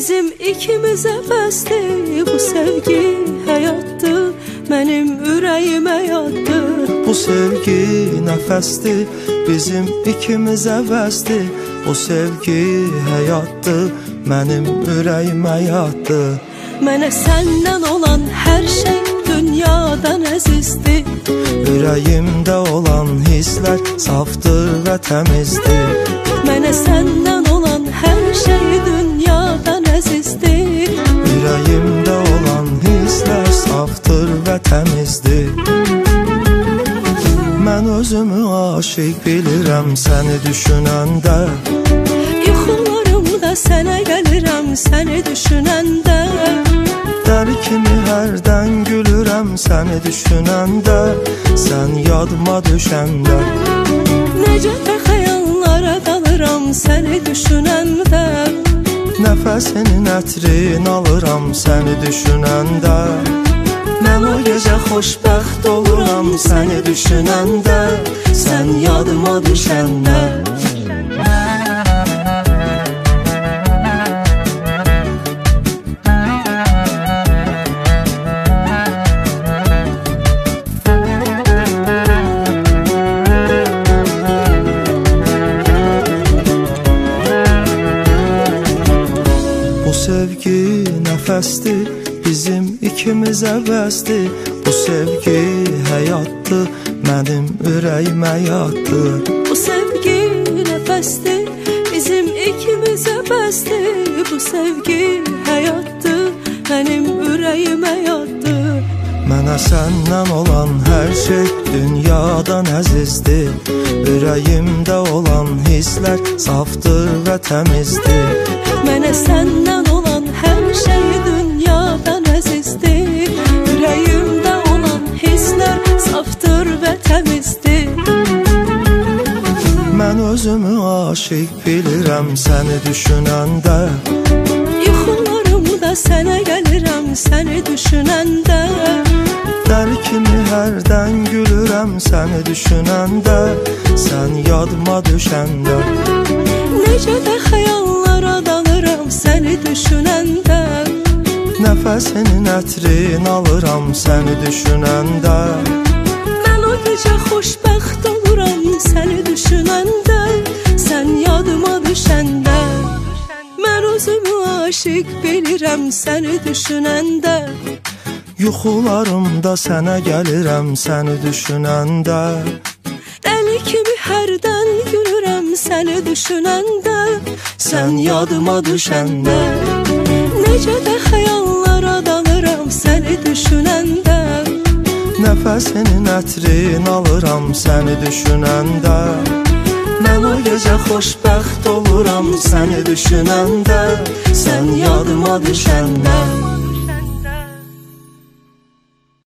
bizim ikimizə bəsdir. Bu sevgi həyatdır, mənim ürəyimə yaddır. Bu sevgi nəfəsdir, bizim ikimizə bəsdir. Bu sevgi həyatdır, mənim ürəyimə yaddır. Mənə səndən olan hər şey dünyadan əzizdir. Ürəyimdə olan hisslər safdır və təmizdir. Mənə səndən olan hər şey dünyadan əzizdir. Ürəyimdə olan hisslər safdır və təmizdir. Mən özümü aşiq bilirəm səni düşünəndə. Yuxularımda sənə gəlirəm səni düşünəndə. Dəli kimi hərdən gülürəm səni düşünəndə. Sən yadıma düşəndə. Necə də xəyallara dalıram səni düşünəndə. Nəfəsinin ətrini alıram səni düşünəndə. Mən o gecə xoşbəxt oluram səni düşünəndə. Sən yadıma düşəndə. Bu sevgi nəfəsdir, bizim ikimizə bəsdir. Bu sevgi həyatdır, mənim ürəyimə yaddır. Bu sevgi nəfəsdir, bizim ikimizə bəsdir. Bu sevgi həyatdır, mənim ürəyimə yaddır. Mənə səndən olan hər şey dünyadan əzizdir. Ürəyimdə olan hisslər safdır və təmizdir. Mənə səndən olan hər şey dünyadan əzizdir. Ürəyimdə olan hisslər safdır və təmizdir. Mən özümü aşiq bilirəm səni düşünəndə. Yuxularımda sənə gəlirəm səni düşünəndə. Dəli kimi hərdən gülürəm səni düşünəndə. Sən yadıma düşəndə. Necə də xəyallara dalıram səni düşünəndə. Nəfəsinin ətrini alıram səni düşünəndə. Mən o gecə xoşbəxt oluram səni düşünəndə. Sən yadıma düşəndə. Mən özümü aşiq bilirəm səni düşünəndə. Yuxularımda sənə gəlirəm səni düşünəndə. Dəli kimi hərdən gülürəm səni düşünəndə. Sən yadıma düşəndə. Necə də xəyallara dalıram səni düşünəndə. Nəfəsinin ətrini alıram səni düşünəndə. Mən o gecə xoşbəxt oluram səni düşünəndə. Sən yadıma düşəndə.